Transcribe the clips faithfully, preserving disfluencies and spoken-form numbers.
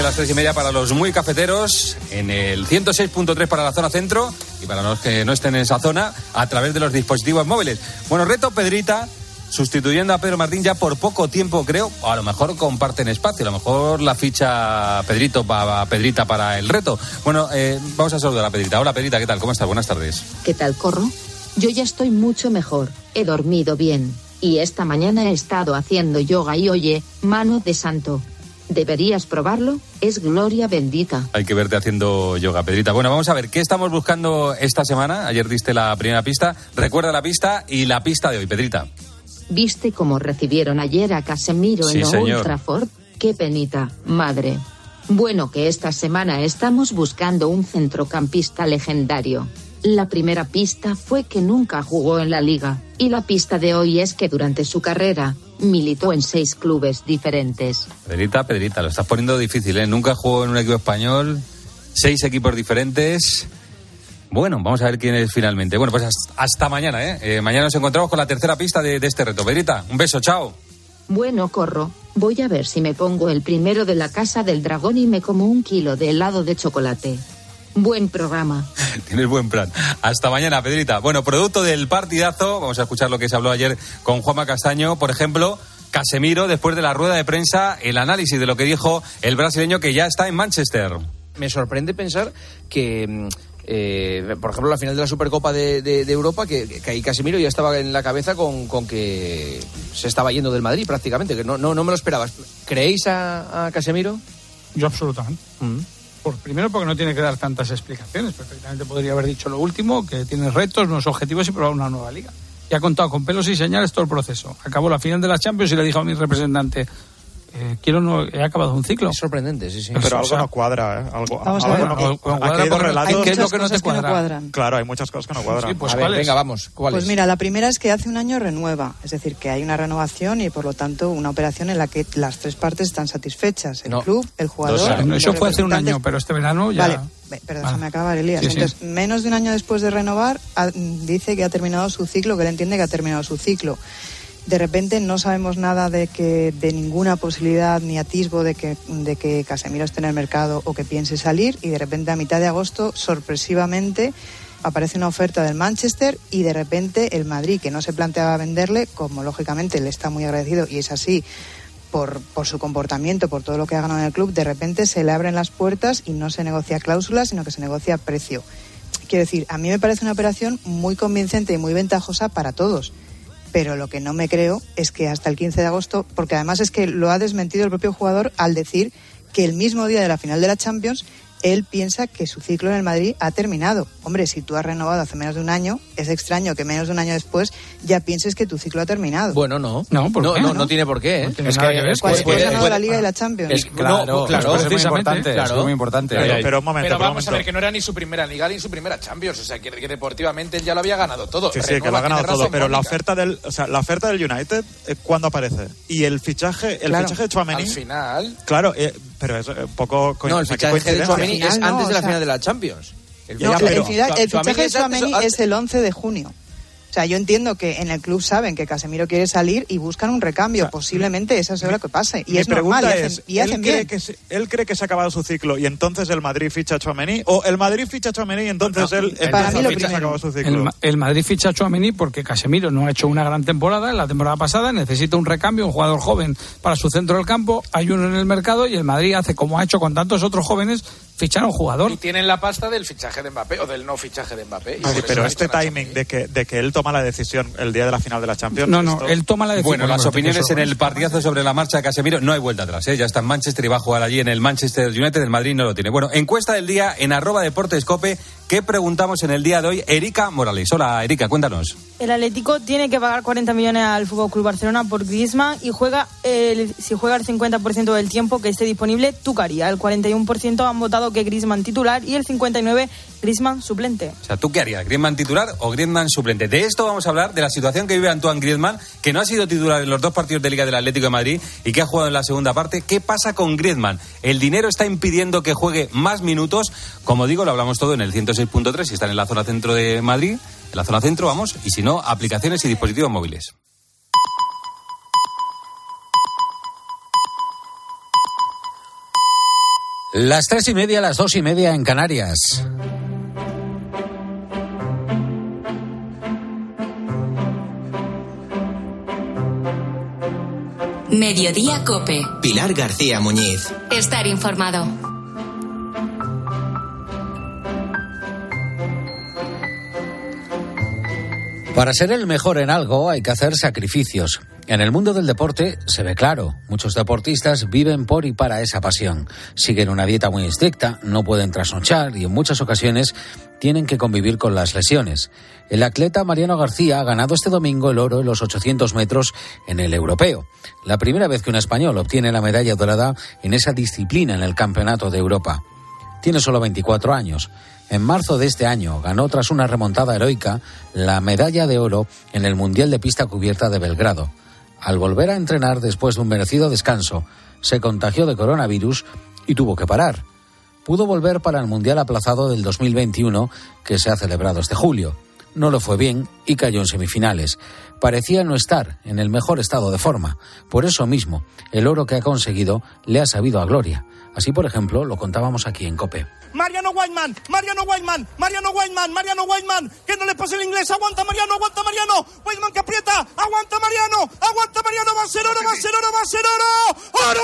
Las tres y media para los muy cafeteros, en el ciento seis punto tres para la zona centro y para los que no estén en esa zona a través de los dispositivos móviles. Bueno, reto Pedrita, sustituyendo a Pedro Martín ya por poco tiempo, creo. A lo mejor comparten espacio, a lo mejor la ficha Pedrito para Pedrita para el reto. Bueno, eh, vamos a saludar a Pedrita. Hola Pedrita, ¿qué tal? ¿Cómo estás? Buenas tardes. ¿Qué tal, Corro? Yo ya estoy mucho mejor, he dormido bien y esta mañana he estado haciendo yoga y oye, mano de santo. Deberías probarlo, es gloria bendita. Hay que verte haciendo yoga, Pedrita. Bueno, vamos a ver, ¿qué estamos buscando esta semana? Ayer diste la primera pista. Recuerda la pista y la pista de hoy, Pedrita. ¿Viste cómo recibieron ayer a Casemiro sí, en Old señor. Trafford? ¡Qué penita, madre! Bueno, que esta semana estamos buscando un centrocampista legendario. La primera pista fue que nunca jugó en la liga, y la pista de hoy es que durante su carrera militó en seis clubes diferentes. Pedrita, Pedrita, lo estás poniendo difícil, ¿eh? Nunca jugó en un equipo español, seis equipos diferentes. Bueno, vamos a ver quién es finalmente. Bueno, pues hasta mañana, ¿eh? eh mañana nos encontramos con la tercera pista de, de este reto. Pedrita, un beso, chao. Bueno, Corro, voy a ver si me pongo el primero de la Casa del Dragón y me como un kilo de helado de chocolate. Buen programa. Tienes buen plan. Hasta mañana, Pedrita. Bueno, producto del partidazo, vamos a escuchar lo que se habló ayer con Juanma Castaño. Por ejemplo, Casemiro, después de la rueda de prensa, el análisis de lo que dijo el brasileño que ya está en Manchester. Me sorprende pensar que, eh, por ejemplo, la final de la Supercopa de, de, de Europa, que, que ahí Casemiro ya estaba en la cabeza con, con que se estaba yendo del Madrid prácticamente, que no, no, no me lo esperabas. ¿Creéis a, a Casemiro? Yo absolutamente. Mm. Por, primero porque no tiene que dar tantas explicaciones, perfectamente podría haber dicho lo último, que tiene retos, nuevos objetivos y probar una nueva liga. Y ha contado con pelos y señales todo el proceso. Acabó la final de la Champions y le dijo a mi representante, eh, quiero no, he acabado un ciclo. Es sorprendente, sí, sí. Pero Eso, algo o sea, no cuadra, ¿eh? Algo, vamos algo a ver. no, no, no, aquí hay dos relatos. Hay ¿Qué es lo muchas que no te cosas que cuadra? no cuadran. Claro, hay muchas cosas que no cuadran. Sí, pues a ver, ¿cuáles? venga, vamos. ¿Cuáles? Pues mira, la primera es que hace un año renueva, es decir, que hay una renovación y por lo tanto una operación en la que las tres partes están satisfechas, el no. club, el jugador. Dos años. y los Eso fue hace un representantes. año, pero este verano ya. Vale, pero déjame Ah. acabar, Elías. Sí, sí. Entonces, menos de un año después de renovar, ha, dice que ha terminado su ciclo, que él entiende que ha terminado su ciclo. De repente no sabemos nada de que de ninguna posibilidad ni atisbo de que de que Casemiro esté en el mercado o que piense salir, y de repente a mitad de agosto sorpresivamente aparece una oferta del Manchester y de repente el Madrid, que no se planteaba venderle, como lógicamente le está muy agradecido y es así por por su comportamiento, por todo lo que ha ganado en el club, de repente se le abren las puertas y no se negocia cláusula, sino que se negocia precio. Quiero decir, a mí me parece una operación muy convincente y muy ventajosa para todos. Pero lo que no me creo es que hasta el quince de agosto, porque además es que lo ha desmentido el propio jugador al decir que el mismo día de la final de la Champions él piensa que su ciclo en el Madrid ha terminado. Hombre, si tú has renovado hace menos de un año, es extraño que menos de un año después ya pienses que tu ciclo ha terminado. Bueno, no. No, ¿por no, qué? no, no, no tiene por qué. ¿eh? No tiene es nada que, que ver. es Cuando que has puede, ganado puede, la Liga y la Champions. Es, Claro, no, claro, pues es muy precisamente, importante, claro. es muy importante. Pero, pero un momento, Pero pero un vamos a momento. ver que no era ni su primera Liga ni su primera Champions, o sea, que, que deportivamente él ya lo había ganado todo. Sí, sí, Renueva, que lo ha ganado tiene todo, razón pero la Mónica. oferta del, o sea, la oferta del United, eh, ¿cuándo aparece? Y el fichaje, el Claro. fichaje de Tchouaméni, Al final, claro, eh, pero es un poco co- No, el o sea, qué fichaje de coincidencia. Tchouaméni Al es final no, antes de la o sea- final de la Champions. El Ya, No, pero- el, final- el Tchouaméni fichaje de es antes- Tchouaméni antes- es el once de junio. O sea, yo entiendo que en el club saben que Casemiro quiere salir y buscan un recambio. O sea, Posiblemente esa sea lo que pase. Y Mi es normal, y pregunta hacen, es, y ¿él, hacen cree bien. que se, ¿él cree que se ha acabado su ciclo y entonces el Madrid ficha a Tchouaméni? ¿O el Madrid ficha a Tchouaméni y entonces No, él para empieza mí a lo fichar, se ha primero. acabado su El, ciclo? Ma- el Madrid ficha a Tchouaméni porque Casemiro no ha hecho una gran temporada en la temporada pasada, necesita un recambio, un jugador joven para su centro del campo, hay uno en el mercado y el Madrid hace como ha hecho con tantos otros jóvenes, fichar a un jugador. y tienen la pasta del fichaje de Mbappé o del no fichaje de Mbappé. Y Ah, por sí, eso pero han este hecho una timing de que, de que él toma la decisión el día de la final de la Champions... No, no, esto- él toma la decisión. Bueno, las pero opiniones eso- en el partidazo sobre la marcha de Casemiro, no hay vuelta atrás, ¿eh? Ya está en Manchester y va a jugar allí en el Manchester United, el Madrid no lo tiene. Bueno, encuesta del día en arroba deportescope, ¿qué preguntamos en el día de hoy? Erika Morales. Hola, Erika, cuéntanos. El Atlético tiene que pagar cuarenta millones al F C Barcelona por Griezmann y juega el, si juega el cincuenta por ciento del tiempo que esté disponible, ¿tú qué harías? El cuarenta y uno por ciento han votado que Griezmann titular y el cincuenta y nueve por ciento Griezmann suplente. O sea, ¿tú qué harías? ¿Griezmann titular o Griezmann suplente? De esto vamos a hablar, de la situación que vive Antoine Griezmann, que no ha sido titular en los dos partidos de Liga del Atlético de Madrid y que ha jugado en la segunda parte. ¿Qué pasa con Griezmann? ¿El dinero está impidiendo que juegue más minutos? Como digo, lo hablamos todo en el ciento seis punto tres, si están en la zona centro de Madrid, en la zona centro, vamos, y si no, aplicaciones y dispositivos móviles. Las tres y media, las dos y media en Canarias. Mediodía COPE. Pilar García Muñiz. Estar informado. Para ser el mejor en algo hay que hacer sacrificios. En el mundo del deporte se ve claro. Muchos deportistas viven por y para esa pasión. Siguen una dieta muy estricta, no pueden trasnochar y en muchas ocasiones tienen que convivir con las lesiones. El atleta Mariano García ha ganado este domingo el oro en los ochocientos metros en el europeo. La primera vez que un español obtiene la medalla dorada en esa disciplina en el Campeonato de Europa. Tiene solo veinticuatro años. En marzo de este año ganó, tras una remontada heroica, la medalla de oro en el Mundial de Pista Cubierta de Belgrado. Al volver a entrenar después de un merecido descanso, se contagió de coronavirus y tuvo que parar. Pudo volver para el Mundial aplazado del dos mil veintiuno, que se ha celebrado este julio. No le fue bien y cayó en semifinales. Parecía no estar en el mejor estado de forma. Por eso mismo, el oro que ha conseguido le ha sabido a gloria. Así, por ejemplo, lo contábamos aquí en COPE. Mariano Whiteman, Mariano Whiteman, Mariano Whiteman, Mariano Whiteman, que no le pase el inglés, aguanta Mariano, aguanta Mariano, Whiteman que aprieta, aguanta Mariano, aguanta Mariano, va a ser oro, va a ser oro, va a ser oro,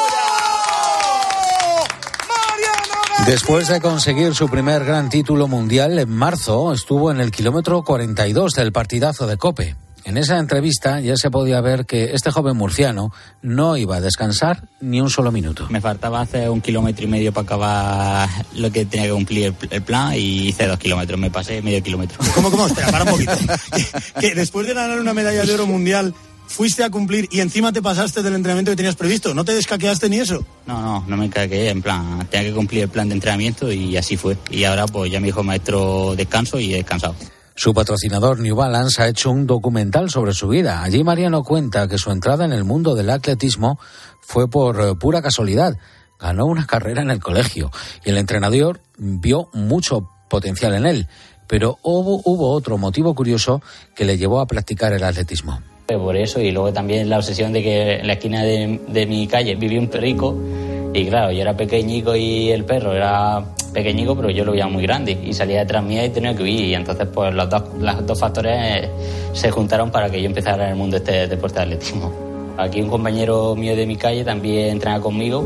¡oro! Mariano. Después de conseguir su primer gran título mundial en marzo, estuvo en el kilómetro cuarenta y dos del partidazo de COPE. En esa entrevista ya se podía ver que este joven murciano no iba a descansar ni un solo minuto. Me faltaba hacer un kilómetro y medio para acabar lo que tenía que cumplir el, el plan y hice dos kilómetros, me pasé medio kilómetro. ¿Cómo, cómo? Espera, para un poquito. que, que después de ganar una medalla de oro mundial fuiste a cumplir y encima te pasaste del entrenamiento que tenías previsto. ¿No te descaqueaste ni eso? No, no, no me caqué, en plan, tenía que cumplir el plan de entrenamiento y así fue. Y ahora pues ya me dijo maestro descanso y he descansado. Su patrocinador New Balance ha hecho un documental sobre su vida. Allí Mariano cuenta que su entrada en el mundo del atletismo fue por pura casualidad. Ganó una carrera en el colegio y el entrenador vio mucho potencial en él. Pero hubo, hubo otro motivo curioso que le llevó a practicar el atletismo. Por eso, y luego también la obsesión de que en la esquina de, de mi calle vivía un perrico. Y claro, yo era pequeñico y el perro era pequeñico, pero yo lo veía muy grande y salía detrás mía y tenía que huir. Y entonces pues los dos, los dos factores se juntaron para que yo empezara en el mundo de este deporte de atletismo. Aquí un compañero mío de mi calle también entrena conmigo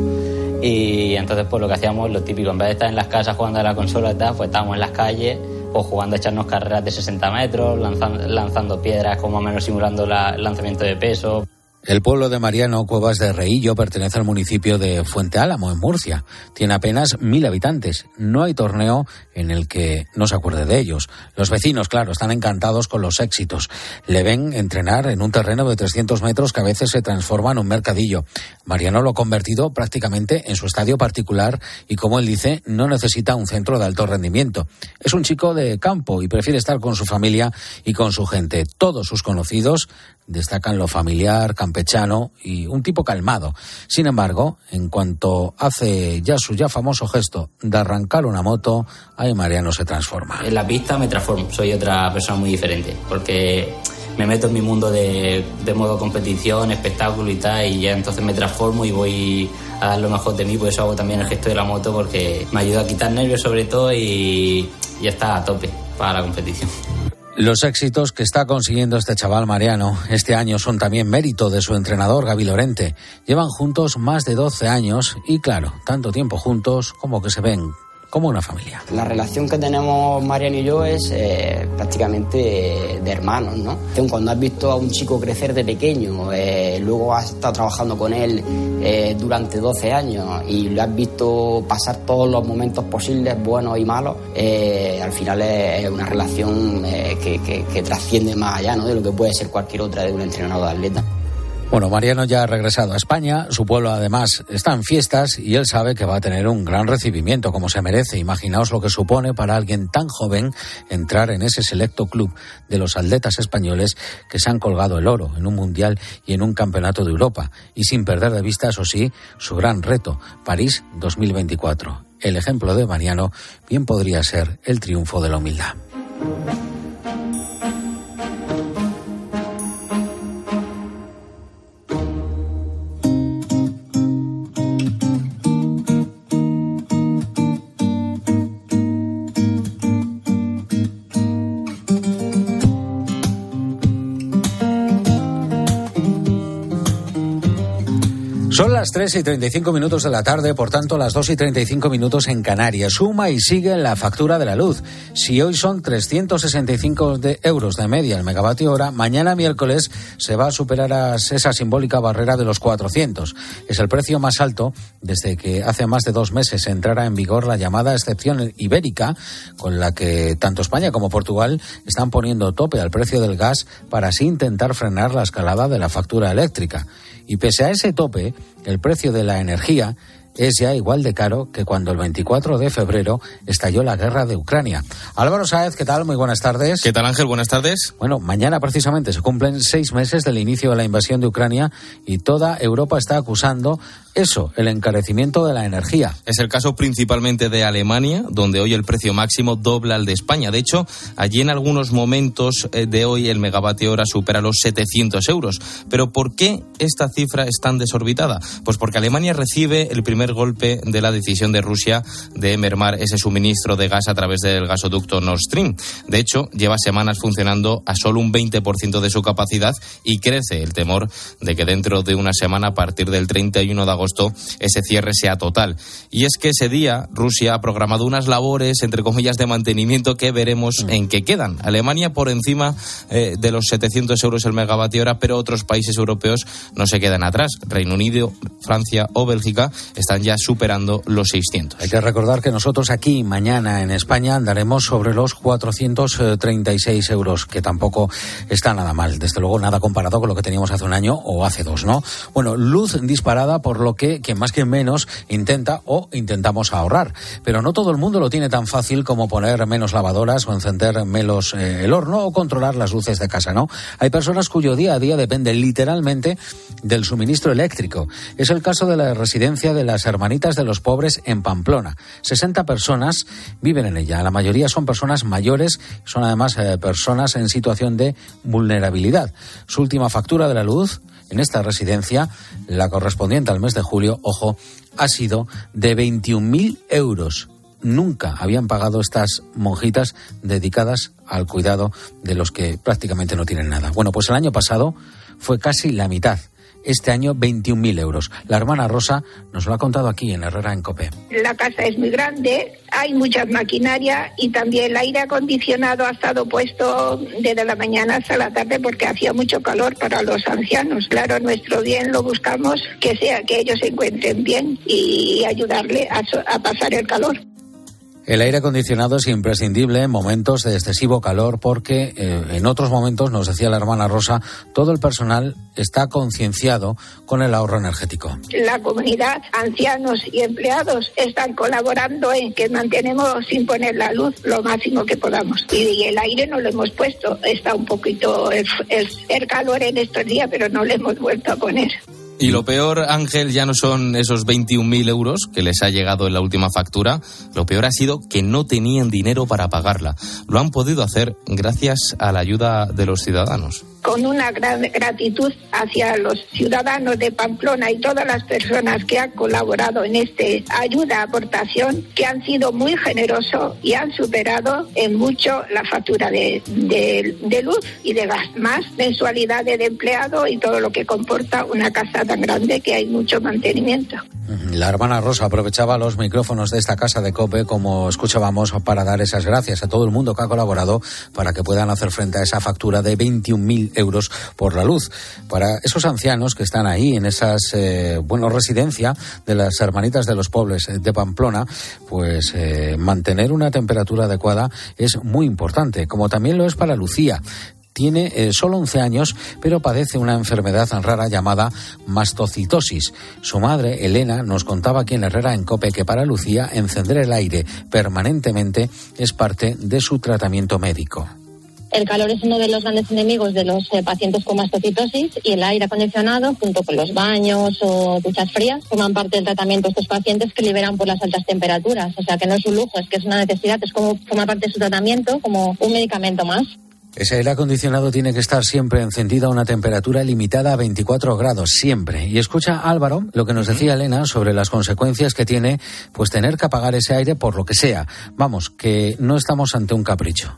y entonces pues lo que hacíamos, lo típico, en vez de estar en las casas jugando a la consola y tal, pues estábamos en las calles pues jugando a echarnos carreras de sesenta metros, lanzando, lanzando piedras, como más o menos simulando la, el lanzamiento de peso. El pueblo de Mariano Cuevas de Reillo pertenece al municipio de Fuente Álamo, en Murcia. Tiene apenas mil habitantes. No hay torneo en el que no se acuerde de ellos. Los vecinos, claro, están encantados con los éxitos. Le ven entrenar en un terreno de trescientos metros que a veces se transforma en un mercadillo. Mariano lo ha convertido prácticamente en su estadio particular y, como él dice, no necesita un centro de alto rendimiento. Es un chico de campo y prefiere estar con su familia y con su gente. Todos sus conocidos destacan lo familiar, campechano y un tipo calmado. Sin embargo, en cuanto hace ya su ya famoso gesto de arrancar una moto, ahí Mariano se transforma. En la pista me transformo, soy otra persona muy diferente, porque me meto en mi mundo de, de modo competición, espectáculo y tal, y ya entonces me transformo y voy a dar lo mejor de mí. Por eso hago también el gesto de la moto, porque me ayuda a quitar nervios sobre todo y ya está a tope para la competición. Los éxitos que está consiguiendo este chaval Mariano este año son también mérito de su entrenador Gaby Lorente. Llevan juntos más de doce años y, claro, tanto tiempo juntos como que se ven como una familia. La relación que tenemos Mariano y yo es eh, prácticamente de hermanos, ¿no? Cuando has visto a un chico crecer de pequeño, eh, luego has estado trabajando con él eh, durante doce años y lo has visto pasar todos los momentos posibles, buenos y malos, eh, al final es una relación eh, que, que, que trasciende más allá, ¿no?, de lo que puede ser cualquier otra de un entrenador de atleta. Bueno, Mariano ya ha regresado a España, su pueblo además está en fiestas y él sabe que va a tener un gran recibimiento, como se merece. Imaginaos lo que supone para alguien tan joven entrar en ese selecto club de los atletas españoles que se han colgado el oro en un mundial y en un campeonato de Europa. Y sin perder de vista, eso sí, su gran reto, París dos mil veinticuatro. El ejemplo de Mariano bien podría ser el triunfo de la humildad. las tres y treinta y cinco minutos de la tarde, por tanto las dos y treinta y cinco minutos en Canarias. Suma y sigue la factura de la luz. Si hoy son trescientos sesenta y cinco de euros de media el megavatio hora, mañana miércoles se va a superar a esa simbólica barrera de los cuatrocientos. Es el precio más alto desde que hace más de dos meses entrara en vigor la llamada excepción ibérica, con la que tanto España como Portugal están poniendo tope al precio del gas para así intentar frenar la escalada de la factura eléctrica. Y pese a ese tope, el precio de la energía es ya igual de caro que cuando el veinticuatro de febrero estalló la guerra de Ucrania. Álvaro Sáez, ¿qué tal? Muy buenas tardes. ¿Qué tal, Ángel? Buenas tardes. Bueno, mañana precisamente se cumplen seis meses del inicio de la invasión de Ucrania y toda Europa está acusando eso, el encarecimiento de la energía. Es el caso principalmente de Alemania, donde hoy el precio máximo dobla al de España. De hecho, allí en algunos momentos de hoy el megavatio hora supera los setecientos euros. Pero ¿por qué esta cifra es tan desorbitada? Pues porque Alemania recibe el primer golpe de la decisión de Rusia de mermar ese suministro de gas a través del gasoducto Nord Stream. De hecho, lleva semanas funcionando a solo un veinte por ciento de su capacidad y crece el temor de que dentro de una semana, a partir del treinta y uno de agosto, ese cierre sea total. Y es que ese día Rusia ha programado unas labores, entre comillas, de mantenimiento que veremos mm. en qué quedan. Alemania por encima eh, de los setecientos euros el megavatio hora, pero otros países europeos no se quedan atrás. Reino Unido, Francia o Bélgica están ya superando los seiscientos. Hay que recordar que nosotros aquí mañana en España andaremos sobre los cuatrocientos treinta y seis euros, que tampoco está nada mal. Desde luego nada comparado con lo que teníamos hace un año o hace dos, ¿no? Bueno, luz disparada, por lo que quien más que menos intenta o intentamos ahorrar. Pero no todo el mundo lo tiene tan fácil como poner menos lavadoras o encender menos eh, el horno o controlar las luces de casa, ¿no? Hay personas cuyo día a día depende literalmente del suministro eléctrico. Es el caso de la residencia de las Hermanitas de los Pobres en Pamplona. sesenta personas viven en ella. La mayoría son personas mayores, son además eh, personas en situación de vulnerabilidad. Su última factura de la luz en esta residencia, la correspondiente al mes de julio, ojo, ha sido de veintiún mil euros. Nunca habían pagado estas monjitas dedicadas al cuidado de los que prácticamente no tienen nada. Bueno, pues el año pasado fue casi la mitad. Este año veintiún mil euros. La hermana Rosa nos lo ha contado aquí en Herrera en COPE. La casa es muy grande, hay muchas maquinaria y también el aire acondicionado ha estado puesto desde la mañana hasta la tarde porque hacía mucho calor para los ancianos. Claro, nuestro bien lo buscamos que sea que ellos se encuentren bien y ayudarle a, a pasar el calor. El aire acondicionado es imprescindible en momentos de excesivo calor porque eh, en otros momentos, nos decía la hermana Rosa, todo el personal está concienciado con el ahorro energético. La comunidad, ancianos y empleados están colaborando en que mantenemos sin poner la luz lo máximo que podamos. Y el aire no lo hemos puesto, está un poquito el, el, el calor en estos días, pero no lo hemos vuelto a poner. Y lo peor, Ángel, ya no son esos veintiún mil euros que les ha llegado en la última factura. Lo peor ha sido que no tenían dinero para pagarla. Lo han podido hacer gracias a la ayuda de los ciudadanos. Con una gran gratitud hacia los ciudadanos de Pamplona y todas las personas que han colaborado en esta ayuda, aportación, que han sido muy generosos y han superado en mucho la factura de, de, de luz y de gas, más mensualidades de empleado y todo lo que comporta una casa tan grande que hay mucho mantenimiento. La hermana Rosa aprovechaba los micrófonos de esta casa de COPE, como escuchábamos, para dar esas gracias a todo el mundo que ha colaborado para que puedan hacer frente a esa factura de veintiún mil euros por la luz. Para esos ancianos que están ahí en esas, eh, bueno, residencia de las Hermanitas de los Pobres de Pamplona, pues eh, mantener una temperatura adecuada es muy importante, como también lo es para Lucía. Tiene eh, solo once años, pero padece una enfermedad rara llamada mastocitosis. Su madre, Elena, nos contaba aquí en Herrera en COPE que para Lucía encender el aire permanentemente es parte de su tratamiento médico. El calor es uno de los grandes enemigos de los eh, pacientes con mastocitosis y el aire acondicionado, junto con los baños o duchas frías, forman parte del tratamiento de estos pacientes que liberan por las altas temperaturas. O sea que no es un lujo, es que es una necesidad, es como forma parte de su tratamiento, como un medicamento más. Ese aire acondicionado tiene que estar siempre encendido a una temperatura limitada a veinticuatro grados, siempre. Y escucha, Álvaro, lo que nos decía Elena sobre las consecuencias que tiene pues tener que apagar ese aire por lo que sea. Vamos, que no estamos ante un capricho.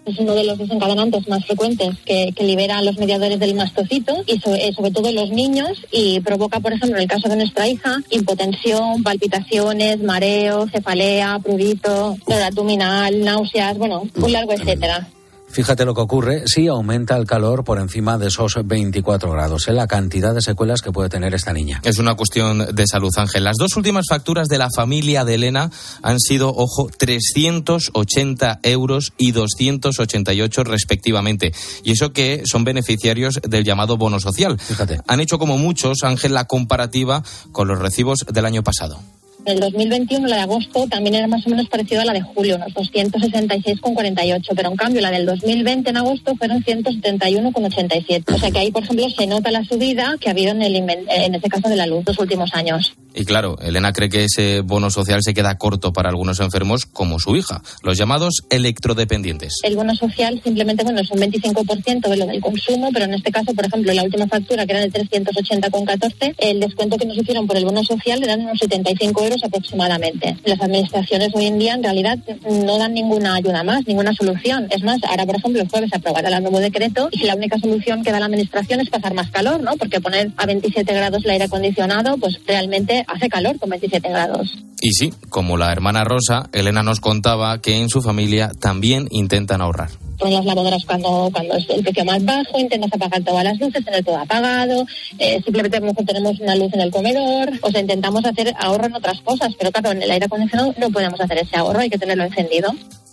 Es uno de los desencadenantes más frecuentes que, que liberan los mediadores del mastocito y sobre, sobre todo los niños, y provoca, por ejemplo, en el caso de nuestra hija, hipotensión, palpitaciones, mareo, cefalea, prurito, dolor abdominal, náuseas, bueno, un largo etcétera. Fíjate lo que ocurre si aumenta el calor por encima de esos veinticuatro grados, ¿eh? La cantidad de secuelas que puede tener esta niña. Es una cuestión de salud, Ángel. Las dos últimas facturas de la familia de Elena han sido, ojo, trescientos ochenta euros y doscientos ochenta y ocho respectivamente. Y eso que son beneficiarios del llamado bono social. Fíjate. Han hecho como muchos, Ángel, la comparativa con los recibos del año pasado. En el dos mil veintiuno, la de agosto, también era más o menos parecida a la de julio, unos doscientos sesenta y seis con cuarenta y ocho, pero en cambio la del dos mil veinte en agosto fueron ciento setenta y uno con ochenta y siete. O sea que ahí, por ejemplo, se nota la subida que ha habido en, el, en este caso de la luz los últimos años. Y claro, Elena cree que ese bono social se queda corto para algunos enfermos como su hija, los llamados electrodependientes. El bono social simplemente, bueno, es un veinticinco por ciento de lo del consumo, pero en este caso, por ejemplo, la última factura, que era de trescientos ochenta con catorce, el descuento que nos hicieron por el bono social eran unos setenta y cinco euros aproximadamente. Las administraciones hoy en día en realidad no dan ninguna ayuda más, ninguna solución. Es más, ahora por ejemplo el jueves aprobará el nuevo decreto y la única solución que da la administración es pasar más calor, ¿no? Porque poner a veintisiete grados el aire acondicionado pues realmente hace calor con veintisiete grados. Y sí, como la hermana Rosa, Elena nos contaba que en su familia también intentan ahorrar. Con las lavadoras cuando cuando es el precio más bajo, intentas apagar todas las luces, tener todo apagado, eh, simplemente a lo mejor tenemos una luz en el comedor, o sea, intentamos hacer ahorro en otras cosas, pero claro, en el aire acondicionado no podemos hacer ese ahorro, hay que tenerlo encendido.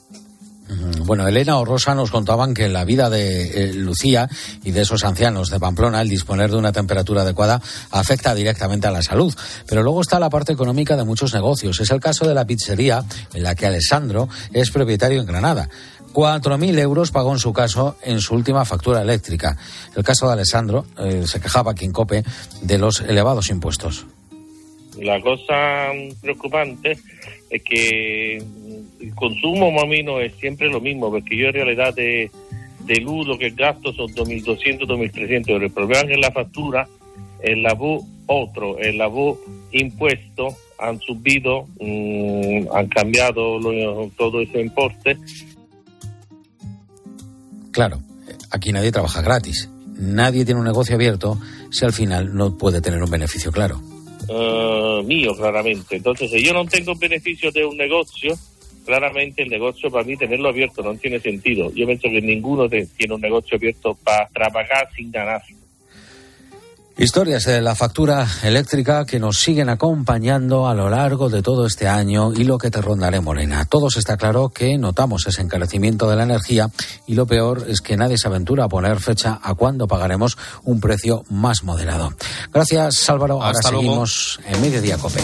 Bueno, Elena o Rosa nos contaban que en la vida de eh, Lucía y de esos ancianos de Pamplona, el disponer de una temperatura adecuada afecta directamente a la salud. Pero luego está la parte económica de muchos negocios. Es el caso de la pizzería en la que Alessandro es propietario en Granada. cuatro mil euros pagó en su caso en su última factura eléctrica. El caso de Alessandro, eh, se quejaba aquí en COPE de los elevados impuestos. La cosa preocupante es que el consumo más o menos es siempre lo mismo, porque yo en realidad de, de luz lo que gasto son dos mil doscientos, dos mil trescientos euros. El problema es que en la factura, el la voz otro, el la voz impuesto han subido, mmm, han cambiado lo, todo ese importe. Claro, aquí nadie trabaja gratis. Nadie tiene un negocio abierto si al final no puede tener un beneficio claro. Uh, mío, claramente. Entonces, si yo no tengo beneficio de un negocio, claramente el negocio para mí tenerlo abierto no tiene sentido. Yo pienso que ninguno de, tiene un negocio abierto para trabajar sin ganar. Historias de la factura eléctrica que nos siguen acompañando a lo largo de todo este año y lo que te rondaré, Morena. Todos está claro que notamos ese encarecimiento de la energía y lo peor es que nadie se aventura a poner fecha a cuándo pagaremos un precio más moderado. Gracias, Álvaro. Ahora Hasta seguimos luego. En Mediodía COPE.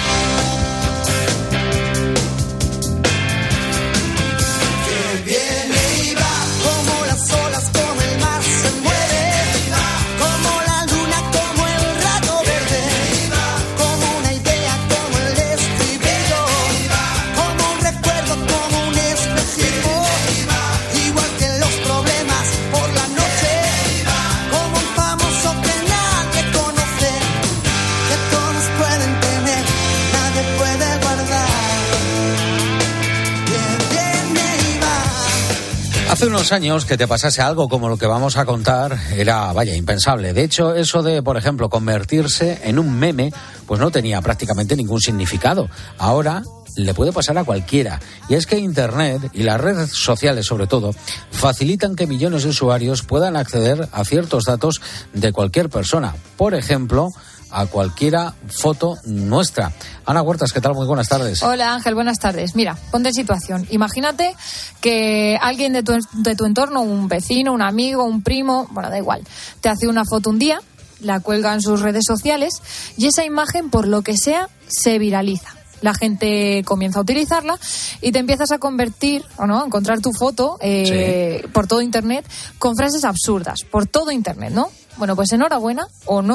Hace unos años que te pasase algo como lo que vamos a contar era, vaya, impensable. De hecho, eso de, por ejemplo, convertirse en un meme, pues no tenía prácticamente ningún significado. Ahora le puede pasar a cualquiera. Y es que Internet y las redes sociales, sobre todo, facilitan que millones de usuarios puedan acceder a ciertos datos de cualquier persona. Por ejemplo, a cualquiera foto nuestra. Ana Huertas, ¿qué tal? Muy buenas tardes. Hola Ángel, buenas tardes. Mira, ponte en situación. Imagínate que alguien de tu, de tu entorno, un vecino, un amigo, un primo, bueno, da igual, te hace una foto un día, la cuelga en sus redes sociales y esa imagen, por lo que sea, se viraliza. La gente comienza a utilizarla y te empiezas a convertir, o no, a encontrar tu foto eh, sí. por todo Internet con frases absurdas, por todo Internet, ¿no? Bueno, pues enhorabuena, o no,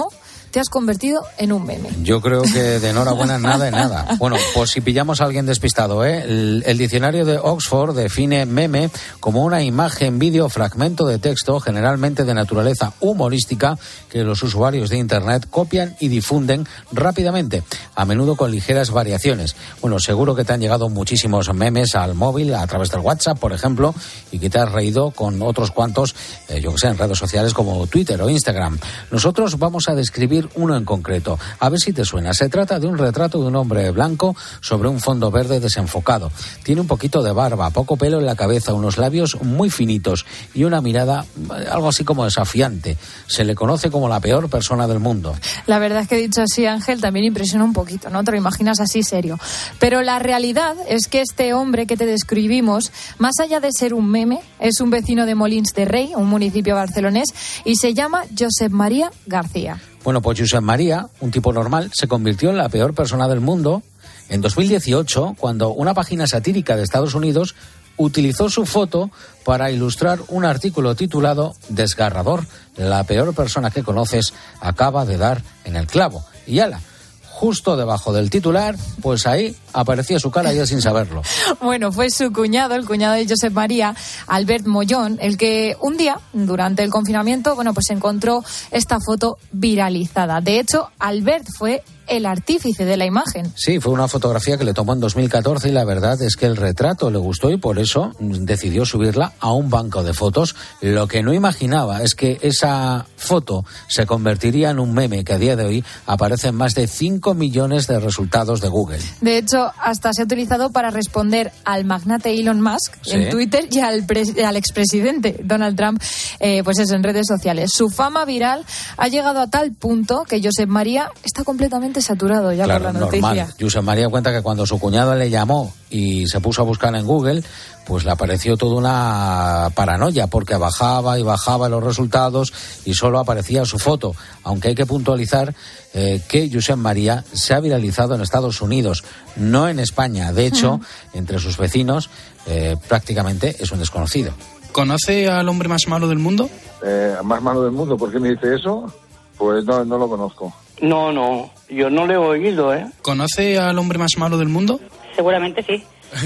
te has convertido en un meme. Yo creo que de enhorabuena nada de nada. Bueno, pues si pillamos a alguien despistado, ¿eh? El, el diccionario de Oxford define meme como una imagen, vídeo, fragmento de texto, generalmente de naturaleza humorística, que los usuarios de Internet copian y difunden rápidamente, a menudo con ligeras variaciones. Bueno, seguro que te han llegado muchísimos memes al móvil, a través del WhatsApp, por ejemplo, y que te has reído con otros cuantos, eh, yo que sé, en redes sociales como Twitter o Instagram. Nosotros vamos a describir uno en concreto, a ver si te suena. Se trata de un retrato de un hombre blanco sobre un fondo verde desenfocado. Tiene un poquito de barba, poco pelo en la cabeza, unos labios muy finitos y una mirada algo así como desafiante. Se le conoce como la peor persona del mundo. La verdad es que dicho así, Ángel, también impresiona un poquito, ¿no? Te lo imaginas así serio. Pero la realidad es que este hombre que te describimos, más allá de ser un meme, es un vecino de Molins de Rei, un municipio barcelonés, y se llama Josep María García. Bueno, pues Josep María, un tipo normal, se convirtió en la peor persona del mundo en dos mil dieciocho, cuando una página satírica de Estados Unidos utilizó su foto para ilustrar un artículo titulado Desgarrador, la peor persona que conoces acaba de dar en el clavo. Y ala, justo debajo del titular, pues ahí aparecía su cara ya sin saberlo. Bueno, fue su cuñado, el cuñado de Josep María, Albert Mollón, el que un día, durante el confinamiento, bueno, pues encontró esta foto viralizada. De hecho, Albert fue el artífice de la imagen. Sí, fue una fotografía que le tomó en dos mil catorce y la verdad es que el retrato le gustó y por eso decidió subirla a un banco de fotos. Lo que no imaginaba es que esa foto se convertiría en un meme que a día de hoy aparece en más de cinco millones de resultados de Google. De hecho, hasta se ha utilizado para responder al magnate Elon Musk ¿sí? en Twitter y al, pres- al expresidente Donald Trump, eh, pues eso, en redes sociales. Su fama viral ha llegado a tal punto que Josep María está completamente saturado ya claro, por la noticia. Normal. Josep María cuenta que cuando su cuñado le llamó y se puso a buscar en Google, pues le apareció toda una paranoia porque bajaba y bajaba los resultados y solo aparecía su foto, aunque hay que puntualizar eh, que Josep María se ha viralizado en Estados Unidos, no en España. De hecho, uh-huh. entre sus vecinos eh, prácticamente es un desconocido. ¿Conoce al hombre más malo del mundo? Eh, ¿Más malo del mundo? ¿Por qué me dice eso? Pues no, no lo conozco. No, no, yo no le he oído, ¿eh? ¿Conoce al hombre más malo del mundo? Seguramente sí.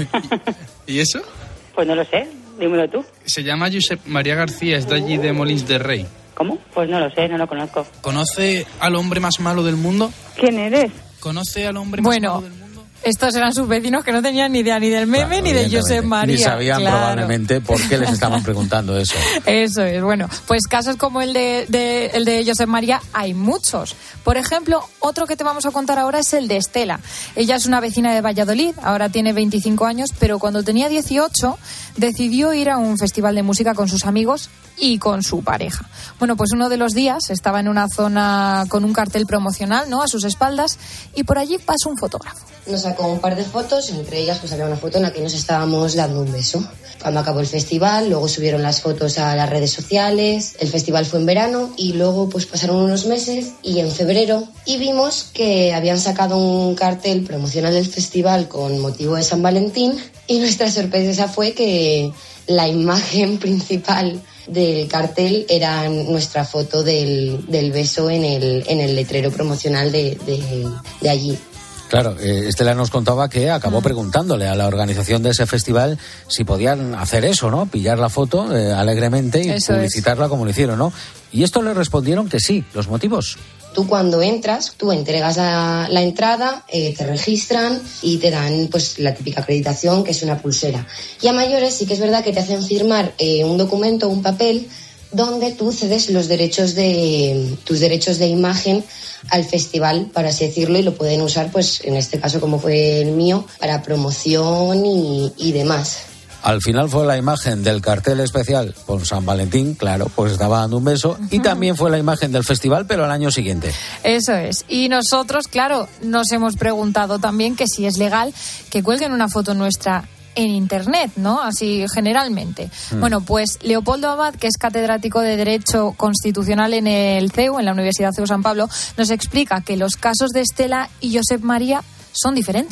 ¿Y eso? Pues no lo sé, dímelo tú. Se llama Josep María García, es de allí de Molins de Rei. ¿Cómo? Pues no lo sé, no lo conozco. ¿Conoce al hombre más malo del mundo? ¿Quién eres? ¿Conoce al hombre bueno. más malo del mundo? Estos eran sus vecinos que no tenían ni idea ni del meme claro, ni de Josep María. Ni sabían claro. probablemente por qué les estaban preguntando eso. Eso es, bueno, pues casos como el de, de, el de Josep María hay muchos. Por ejemplo, otro que te vamos a contar ahora es el de Estela. Ella es una vecina de Valladolid, ahora tiene veinticinco años, pero cuando tenía dieciocho decidió ir a un festival de música con sus amigos y con su pareja. Bueno, pues uno de los días estaba en una zona con un cartel promocional, ¿no?, a sus espaldas, y por allí pasó un fotógrafo. Nos sacó un par de fotos, entre ellas pues había una foto en la que nos estábamos dando un beso. Cuando acabó el festival, luego subieron las fotos a las redes sociales. El festival fue en verano y luego pues pasaron unos meses y en febrero y vimos que habían sacado un cartel promocional del festival con motivo de San Valentín y nuestra sorpresa fue que la imagen principal del cartel era nuestra foto del, del beso en el, en el letrero promocional de, de, de allí. Claro, eh, Estela nos contaba que acabó mm. preguntándole a la organización de ese festival si podían hacer eso, ¿no? Pillar la foto eh, alegremente y eso publicitarla es. Como lo hicieron, ¿no? Y esto le respondieron que sí. ¿Los motivos? Tú cuando entras, tú entregas la, la entrada, eh, te registran y te dan pues la típica acreditación, que es una pulsera. Y a mayores sí que es verdad que te hacen firmar eh, un documento, un papel, donde tú cedes los derechos de tus derechos de imagen al festival, para así decirlo, y lo pueden usar, pues en este caso como fue el mío, para promoción y, y demás. Al final fue la imagen del cartel especial por San Valentín, claro, pues estaba dando un beso, uh-huh. y también fue la imagen del festival, pero al año siguiente. Eso es. Y nosotros, claro, nos hemos preguntado también que si es legal que cuelguen una foto nuestra en Internet, ¿no? Así generalmente. Mm. Bueno, pues Leopoldo Abad, que es catedrático de Derecho Constitucional en el C E U, en la Universidad C E U San Pablo, nos explica que los casos de Estela y Josep María son diferentes.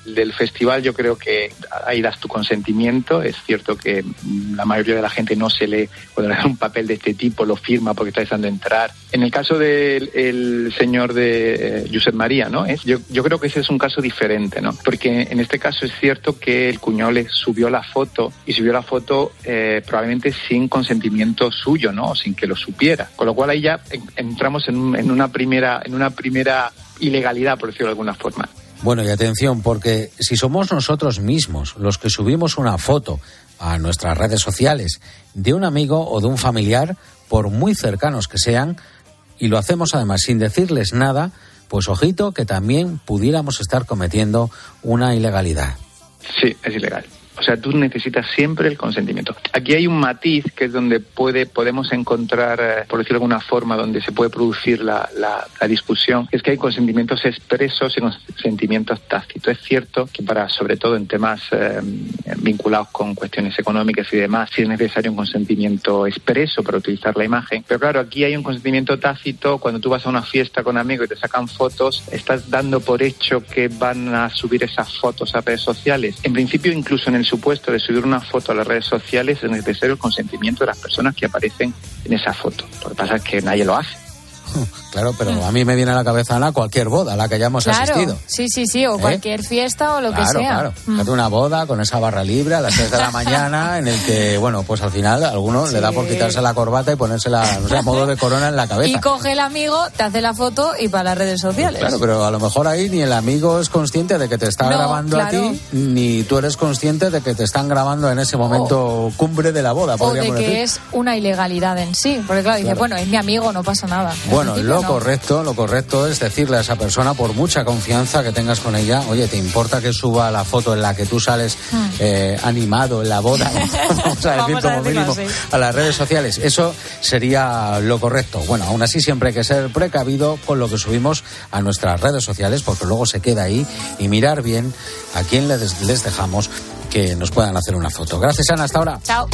del festival, yo creo que ahí das tu consentimiento. Es cierto que la mayoría de la gente no se lee, cuando le dan un papel de este tipo lo firma porque está deseando entrar. En el caso del el señor de eh, Josep María, ¿no? Es, yo, yo creo que ese es un caso diferente, ¿no? Porque en este caso es cierto que el cuñado le subió la foto y subió la foto eh, probablemente sin consentimiento suyo, ¿no? O sin que lo supiera. Con lo cual ahí ya en, entramos en, un, en una primera en una primera ilegalidad, por decirlo de alguna forma. Bueno, y atención, porque si somos nosotros mismos los que subimos una foto a nuestras redes sociales de un amigo o de un familiar, por muy cercanos que sean, y lo hacemos además sin decirles nada, pues ojito que también pudiéramos estar cometiendo una ilegalidad. Sí, es ilegal. O sea, tú necesitas siempre el consentimiento. Aquí hay un matiz que es donde puede podemos encontrar, eh, por decirlo de alguna forma, donde se puede producir la, la, la discusión, es que hay consentimientos expresos y consentimientos tácitos. Es cierto que para, sobre todo en temas eh, vinculados con cuestiones económicas y demás, sí es necesario un consentimiento expreso para utilizar la imagen. Pero claro, aquí hay un consentimiento tácito. Cuando tú vas a una fiesta con amigos y te sacan fotos, estás dando por hecho que van a subir esas fotos a redes sociales. En principio, incluso en el supuesto de subir una foto a las redes sociales es necesario el consentimiento de las personas que aparecen en esa foto. Lo que pasa es que nadie lo hace. Claro, pero a mí me viene a la cabeza, Ana, cualquier boda a la que hayamos claro, asistido. Sí, sí, sí, o ¿Eh? cualquier fiesta o lo claro, que sea. Claro, claro. Mm. Una boda con esa barra libre a las seis de la mañana en el que, bueno, pues al final a alguno sí. le da por quitarse la corbata y ponérsela, no sé, a modo de corona en la cabeza. Y coge el amigo, te hace la foto y para las redes sociales. Claro, pero a lo mejor ahí ni el amigo es consciente de que te está no, grabando claro. a ti, ni tú eres consciente de que te están grabando en ese momento oh. cumbre de la boda, podríamos decir. O de que decir. es una ilegalidad en sí, porque claro, dice, claro. bueno, es mi amigo, no pasa nada. Bueno, lo no. correcto Lo correcto es decirle a esa persona, por mucha confianza que tengas con ella, oye, ¿te importa que suba la foto en la que tú sales mm. eh, animado en la boda? Vamos a decir como mínimo así. A las redes sociales. Eso sería lo correcto. Bueno, aún así siempre hay que ser precavido con lo que subimos a nuestras redes sociales, porque luego se queda ahí, y mirar bien a quién les, les dejamos que nos puedan hacer una foto. Gracias, Ana, hasta ahora. Chao.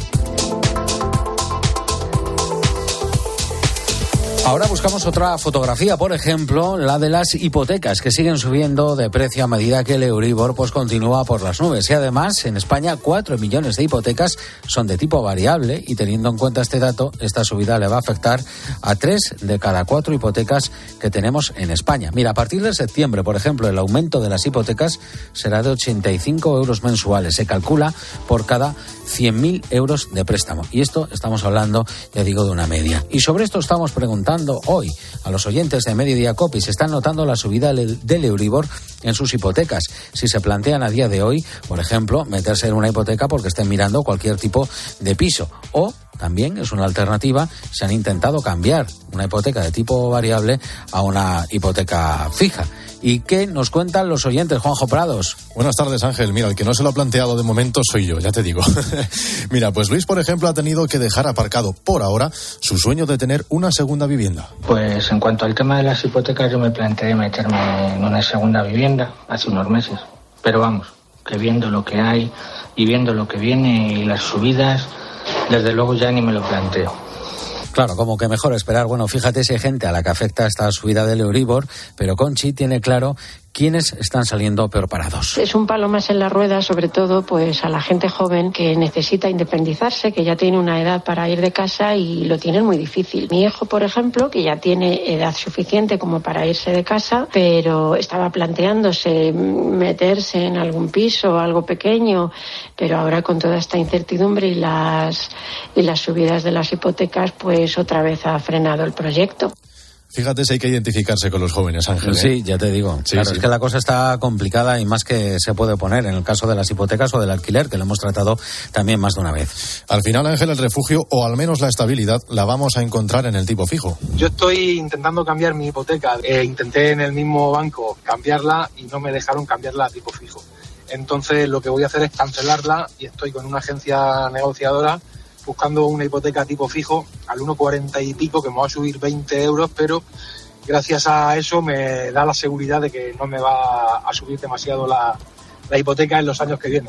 Ahora buscamos otra fotografía, por ejemplo, la de las hipotecas, que siguen subiendo de precio a medida que el Euribor pues continúa por las nubes. Y además, en España, cuatro millones de hipotecas son de tipo variable, y teniendo en cuenta este dato, esta subida le va a afectar a tres de cada cuatro hipotecas que tenemos en España. Mira, a partir de septiembre, por ejemplo, el aumento de las hipotecas será de ochenta y cinco euros mensuales. Se calcula por cada cien mil euros de préstamo. Y esto estamos hablando, ya digo, de una media. Y sobre esto estamos preguntando hoy a los oyentes de Mediodía Cope si están notando la subida del Euribor en sus hipotecas. Si se plantean a día de hoy, por ejemplo, meterse en una hipoteca porque estén mirando cualquier tipo de piso. O también es una alternativa, se han intentado cambiar una hipoteca de tipo variable a una hipoteca fija. ¿Y qué nos cuentan los oyentes? Juanjo Prados. Buenas tardes, Ángel. Mira, el que no se lo ha planteado de momento soy yo, ya te digo. Mira, pues Luis, por ejemplo, ha tenido que dejar aparcado por ahora su sueño de tener una segunda vivienda. Pues en cuanto al tema de las hipotecas, yo me planteé meterme en una segunda vivienda hace unos meses. Pero vamos, que viendo lo que hay y viendo lo que viene y las subidas, desde luego ya ni me lo planteo. Claro, como que mejor esperar. Bueno, fíjate si hay gente a la que afecta esta subida del Euribor, pero Conchi tiene claro quiénes están saliendo peor parados. Es un palo más en la rueda, sobre todo pues a la gente joven que necesita independizarse, que ya tiene una edad para ir de casa y lo tienen muy difícil. Mi hijo, por ejemplo, que ya tiene edad suficiente como para irse de casa, pero estaba planteándose meterse en algún piso o algo pequeño, pero ahora con toda esta incertidumbre y las, y las subidas de las hipotecas, pues otra vez ha frenado el proyecto. Fíjate si hay que identificarse con los jóvenes, Ángel. ¿eh? Sí, ya te digo. Sí, claro, sí. Es que la cosa está complicada y más que se puede poner en el caso de las hipotecas o del alquiler, que lo hemos tratado también más de una vez. Al final, Ángel, el refugio o al menos la estabilidad la vamos a encontrar en el tipo fijo. Yo estoy intentando cambiar mi hipoteca. Eh, intenté en el mismo banco cambiarla y no me dejaron cambiarla a tipo fijo. Entonces lo que voy a hacer es cancelarla y estoy con una agencia negociadora buscando una hipoteca tipo fijo al uno cuarenta y pico, que me va a subir veinte euros, pero gracias a eso me da la seguridad de que no me va a subir demasiado la, la hipoteca en los años que vienen.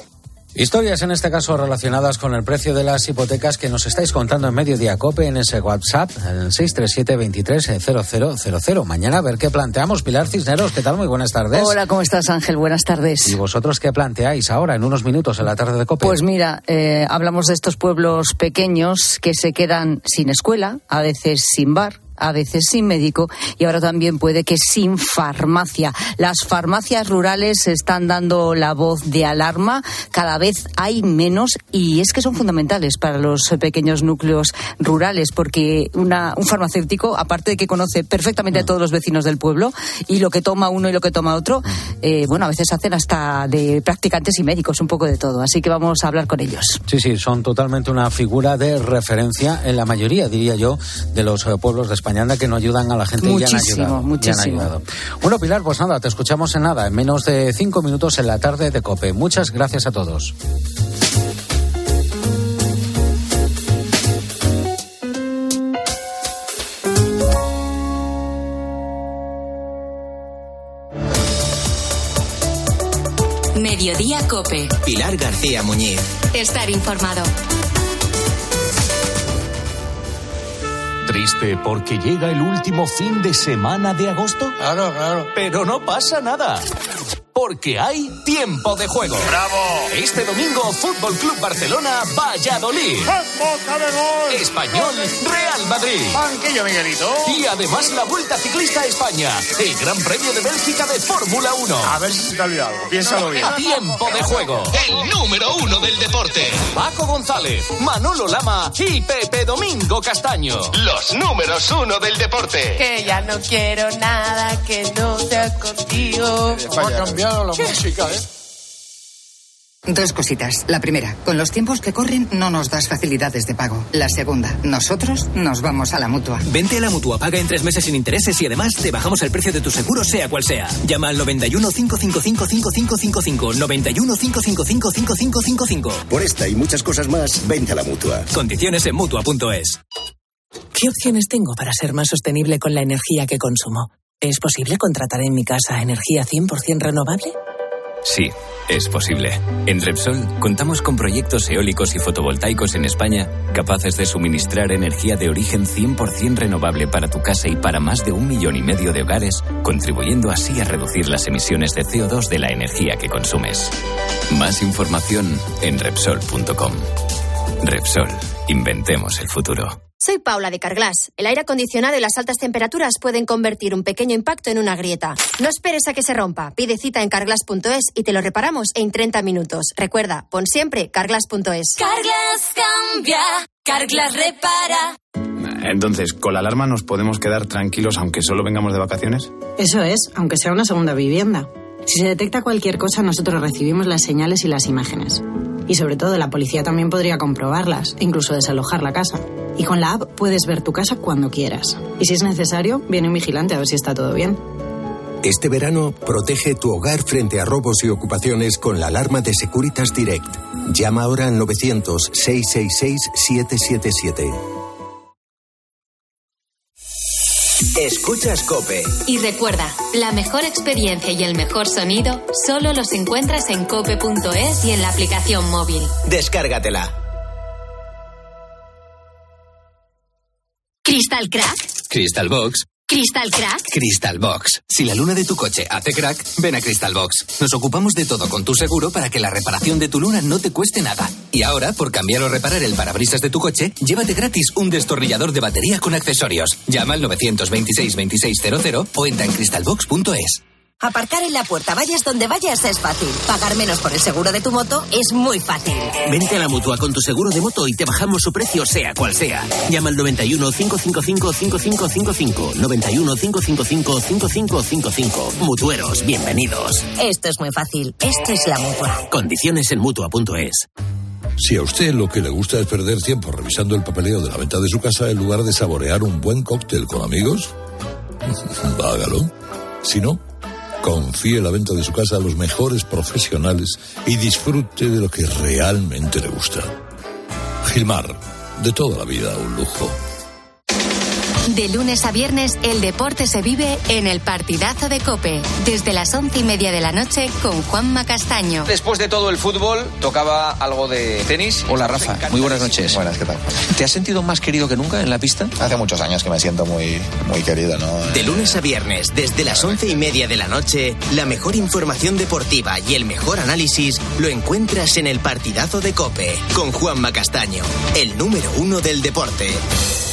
Historias en este caso relacionadas con el precio de las hipotecas que nos estáis contando en Mediodía COPE en ese WhatsApp, en el seis tres siete, veintitrés, cero cero cero cero. Mañana a ver qué planteamos. Pilar Cisneros, ¿qué tal? Muy buenas tardes. Hola, ¿cómo estás, Ángel? Buenas tardes. ¿Y vosotros qué planteáis ahora, en unos minutos, en la tarde de COPE? Pues mira, eh, hablamos de estos pueblos pequeños que se quedan sin escuela, a veces sin bar, a veces sin médico y ahora también puede que sin farmacia. Las farmacias rurales están dando la voz de alarma, cada vez hay menos y es que son fundamentales para los pequeños núcleos rurales porque una, un farmacéutico, aparte de que conoce perfectamente a todos los vecinos del pueblo y lo que toma uno y lo que toma otro, eh, bueno, a veces hacen hasta de practicantes y médicos, un poco de todo, así que vamos a hablar con ellos. Sí, sí, son totalmente una figura de referencia en la mayoría, diría yo, de los eh, pueblos de España. Anda que no ayudan a la gente muchísimo, y han ayudado. Muchísimo. Han ayudado. Bueno, Pilar, pues nada, te escuchamos en nada, en menos de cinco minutos en la tarde de COPE. Muchas gracias a todos. Mediodía COPE. Pilar García Muñiz. Estar informado. ¿Triste porque llega el último fin de semana de agosto? Claro, claro. Pero no pasa nada, porque hay tiempo de juego. ¡Bravo! Este domingo, Fútbol Club Barcelona, Valladolid. ¡Boca de gol! Español, Real Madrid. Banquillo, Miguelito. Y además la Vuelta Ciclista a España, el Gran Premio de Bélgica de Fórmula uno. A ver si se te ha olvidado algo. Piénsalo bien. Tiempo de juego. El número uno del deporte. Paco González, Manolo Lama y Pepe Domingo Castaño. Los números uno del deporte. Que ya no quiero nada que no sea contigo. Ha cambiado la música, ¿eh? Dos cositas. La primera, con los tiempos que corren no nos das facilidades de pago. La segunda, nosotros nos vamos a la Mutua. Vente a la Mutua, paga en tres meses sin intereses y además te bajamos el precio de tu seguro sea cual sea. Llama al noventa y uno, cinco cinco cinco, cinco cinco cinco cinco, noventa y uno, cinco cinco cinco, cinco cinco cinco cinco. Por esta y muchas cosas más, vente a la Mutua. Condiciones en Mutua punto es. ¿Qué opciones tengo para ser más sostenible con la energía que consumo? ¿Es posible contratar en mi casa energía cien por ciento renovable? Sí, es posible. En Repsol contamos con proyectos eólicos y fotovoltaicos en España capaces de suministrar energía de origen cien por ciento renovable para tu casa y para más de un millón y medio de hogares, contribuyendo así a reducir las emisiones de C O dos de la energía que consumes. Más información en Repsol punto com. Repsol, inventemos el futuro. Soy Paula de Carglass. El aire acondicionado y las altas temperaturas pueden convertir un pequeño impacto en una grieta. No esperes a que se rompa. Pide cita en carglass punto es y te lo reparamos en treinta minutos. Recuerda, pon siempre carglass punto es. Carglass cambia, Carglass repara. Entonces, ¿con la alarma nos podemos quedar tranquilos aunque solo vengamos de vacaciones? Eso es, aunque sea una segunda vivienda. Si se detecta cualquier cosa, nosotros recibimos las señales y las imágenes. Y sobre todo, la policía también podría comprobarlas e incluso desalojar la casa. Y con la app puedes ver tu casa cuando quieras. Y si es necesario, viene un vigilante a ver si está todo bien. Este verano, protege tu hogar frente a robos y ocupaciones con la alarma de Securitas Direct. Llama ahora al novecientos, seiscientos sesenta y seis, setecientos setenta y siete. Escuchas COPE. Y recuerda, la mejor experiencia y el mejor sonido solo los encuentras en cope punto es y en la aplicación móvil. Descárgatela. ¿Crystal Crack? Crystal Box. ¿Crystal Crack? Crystal Box. Si la luna de tu coche hace crack, ven a Crystal Box. Nos ocupamos de todo con tu seguro para que la reparación de tu luna no te cueste nada. Y ahora, por cambiar o reparar el parabrisas de tu coche, llévate gratis un destornillador de batería con accesorios. Llama al novecientos veintiséis, veintiséis cero cero o entra en crystal box punto es. Aparcar en la puerta, vayas donde vayas, es fácil. Pagar menos por el seguro de tu moto es muy fácil. Vente a la Mutua con tu seguro de moto y te bajamos su precio sea cual sea. Llama al noventa y uno, cinco cinco cinco, cinco cinco cinco cinco. noventa y uno, cinco cinco cinco, cinco cinco cinco cinco. Mutueros, bienvenidos. Esto es muy fácil. Esto es la Mutua. Condiciones en Mutua punto es. Si a usted lo que le gusta es perder tiempo revisando el papeleo de la venta de su casa en lugar de saborear un buen cóctel con amigos, hágalo. Si no, confíe la venta de su casa a los mejores profesionales y disfrute de lo que realmente le gusta. Gilmar, de toda la vida un lujo. De lunes a viernes, el deporte se vive en el partidazo de COPE. Desde las once y media de la noche con Juanma Castaño. Después de todo el fútbol, tocaba algo de tenis. Hola, Rafa. Muy buenas noches. Buenas, ¿qué tal? ¿Te has sentido más querido que nunca en la pista? Hace muchos años que me siento muy, muy querido, ¿no? De lunes a viernes, desde las once y media de la noche, la mejor información deportiva y el mejor análisis lo encuentras en el partidazo de COPE con Juanma Castaño, el número uno del deporte.